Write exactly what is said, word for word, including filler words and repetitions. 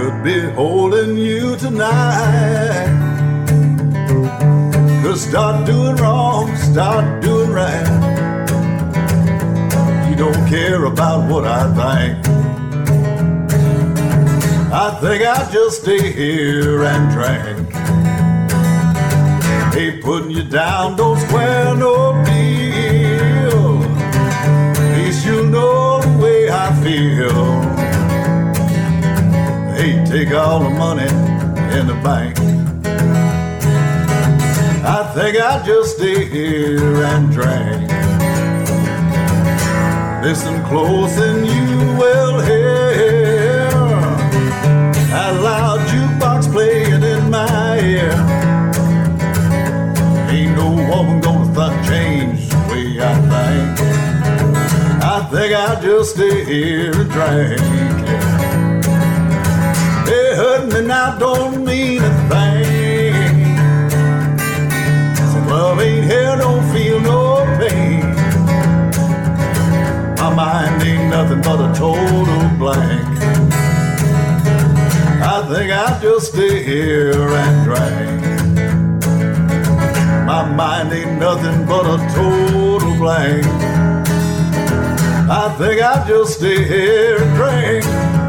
could be holding you tonight. Cause start doing wrong, start doing right. You don't care about what I think. I think I'll just stay here and drink. Hey, putting you down don't square no deal. At least you'll know the way I feel. Hey, take all the money in the bank. I think I'll just stay here and drink. Listen close and you will hear that loud jukebox playing in my ear. Ain't no woman gonna th- change the way I think. I think I'll just stay here and drink. Hey, hurting me now don't mean a thing. So love ain't here, don't feel no pain. My mind ain't nothing but a total blank. I think I'll just stay here and drink. My mind ain't nothing but a total blank. I think I'll just stay here and drink.